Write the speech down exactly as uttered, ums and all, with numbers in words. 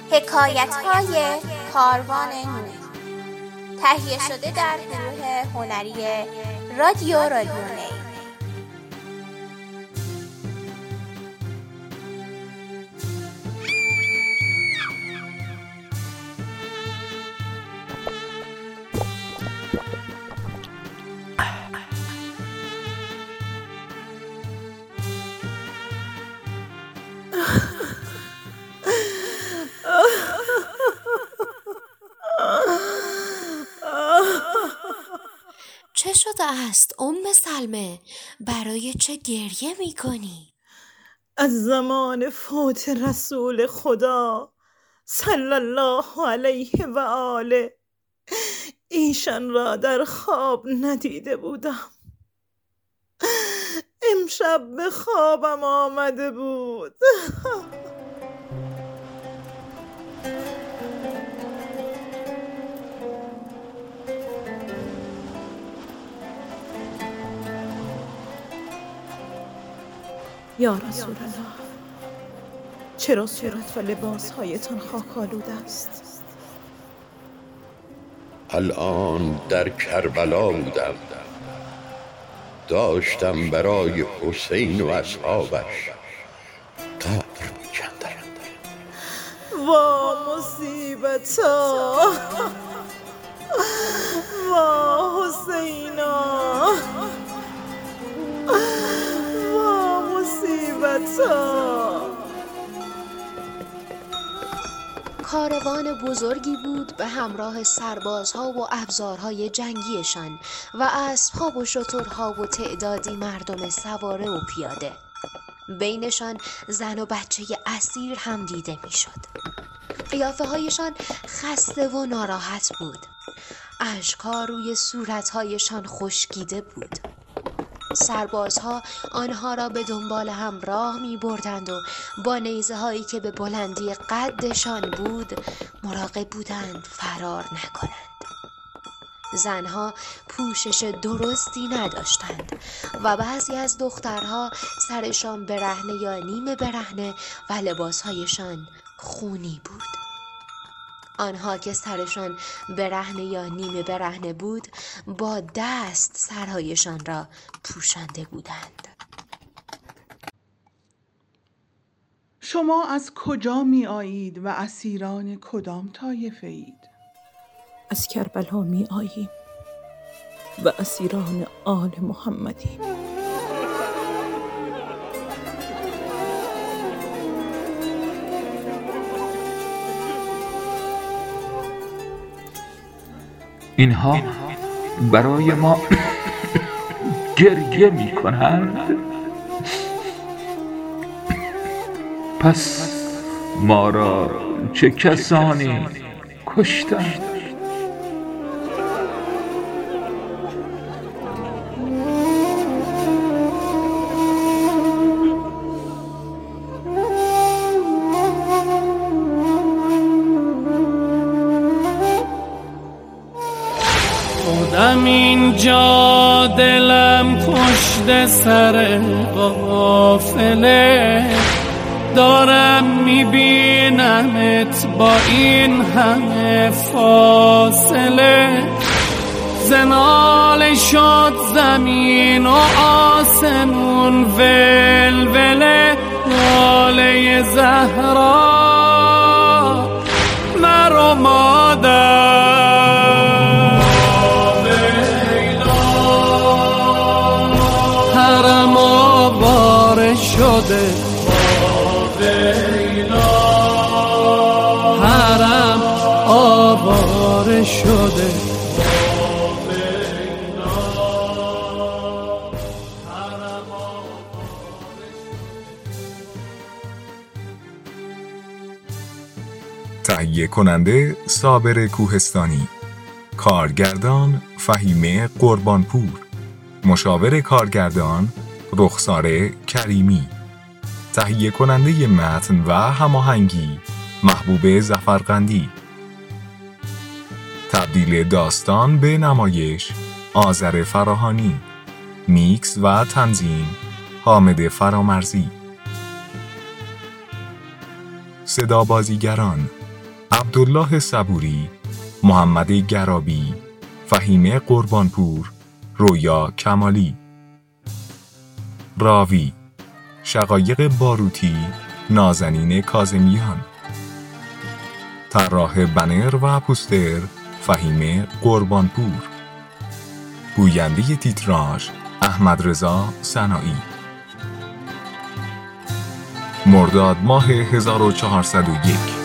حکایت‌های کاروان نوح، تهیه شده در گروه هنری رادیو رادیو نی. چه شده است ام سلمه؟ برای چه گریه می کنی؟ از زمان فوت رسول خدا صلی الله علیه و آله ایشان را در خواب ندیده بودم. امشب به خوابم آمده بود. یا رسول الله، چرا صورت و لباسهایتان خاک‌آلود است؟ الان در کربلا بودم، داشتم برای حسین و اصحابش قبر می‌کندم. وا مصیبتا، وا حسینا، وا مصیبتا. کاروان بزرگی بود به همراه سربازها و ابزارهای جنگیشان و اسبها و شترها و تعدادی مردم سواره و پیاده. بینشان زن و بچه اسیر هم دیده میشد. قیافه هایشان خسته و ناراحت بود. اشک‌ها روی صورتهایشان خشکیده بود. سربازها آنها را به دنبال هم راه می بردند و با نیزه هایی که به بلندی قدشان بود مراقب بودند فرار نکنند. زنها پوشش درستی نداشتند و بعضی از دخترها سرشان برهنه یا نیمه برهنه و لباسهایشان خونی بود. آنها که سرشان برهنه یا نیمه برهنه بود با دست سرهایشان را پوشانده بودند. شما از کجا می آیید و اسیران کدام طایفه اید؟ از کربلا می آییم و اسیران آل محمدیم. اینها برای ما گریه می کنند، پس ما را چه کسانی کشتند؟ خودم اینجا دلم پشت سر قافله، دارم میبینمت با این همه فاصله. زنال شد زمین و آسمون ولوله، لاله زهرا مرو مادر. حرم آواره شده حرم آواره شده. تهیه کننده صابر کوهستانی، کارگردان فهیمه قربانپور، مشاور کارگردان رخسار کریمی، تهیه کننده متن و هماهنگی محبوب ظفرقندی، تبدیل داستان به نمایش آذر فراهانی، میکس و تنظیم حامد فرامرزی. صدا بازیگران عبدالله صبوری، محمد گرابی، فهیمه قربانپور، رویا کمالی. راوی: شقایق باروتی، نازنین کاظمیان. طراح بنر و پوستر: فهیمه قربانپور. گوینده تیتراژ: احمد رضا سنایی. مرداد ماه هزار و چهارصد و یک.